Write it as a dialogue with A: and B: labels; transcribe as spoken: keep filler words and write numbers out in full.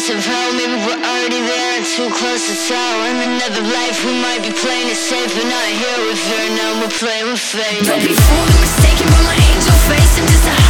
A: somehow. Maybe we're already there and too close to tell. In another life we might be playing it safe, but not here with fear. Now we're playing with fate.
B: Don't be fooled or mistaken by my angel face. I'm just a